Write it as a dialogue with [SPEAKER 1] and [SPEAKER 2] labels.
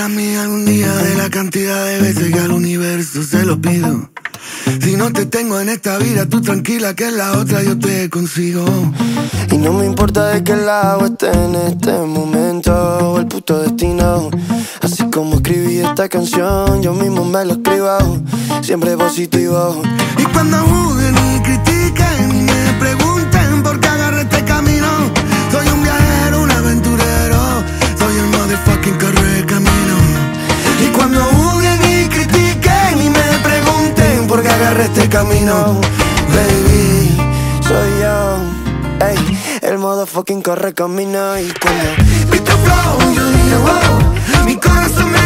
[SPEAKER 1] serás mía algún día de la cantidad de veces que al universo se lo pido. Si no te tengo en esta vida, tú tranquila que en la otra yo te consigo.
[SPEAKER 2] Y no me importa de qué lado esté en este momento o el puto destino. Así como escribí esta canción, yo mismo me lo escribo, siempre positivo.
[SPEAKER 1] Y cuando juzguen y critiquen y me pregunten por qué agarré este camino, soy un viajero, un aventurero, soy el motherfucking correcamino. Y cuando juzguen y critiquen y me pregunten por qué agarré este camino,
[SPEAKER 2] Baby, soy yo, ey, el motherfucking correcamino. Y cuando
[SPEAKER 1] vi tu flow, yo dije wow, mi corazón me